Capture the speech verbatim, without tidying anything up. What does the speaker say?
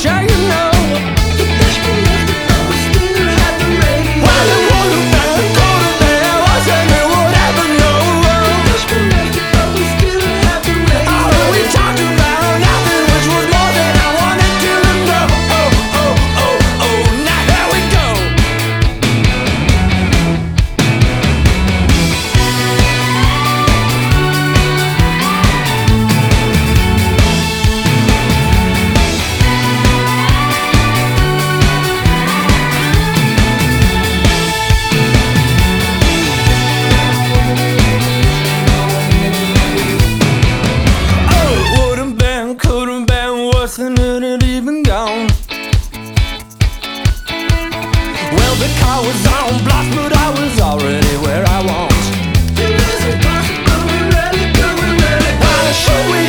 sure you know. The dashboard left it, but we still had the radio. Well, it would have been, could have been, wasn't it, would ever know. The dashboard left it, but we still had the radio. Oh, we talked about nothing, which was more than I wanted to know. Oh, oh, oh, oh, now here we go. Could've been worse than it had even gone. Well, the car was on blast, but I was already where I want. It was impossible, we really could, we really could. Well, should we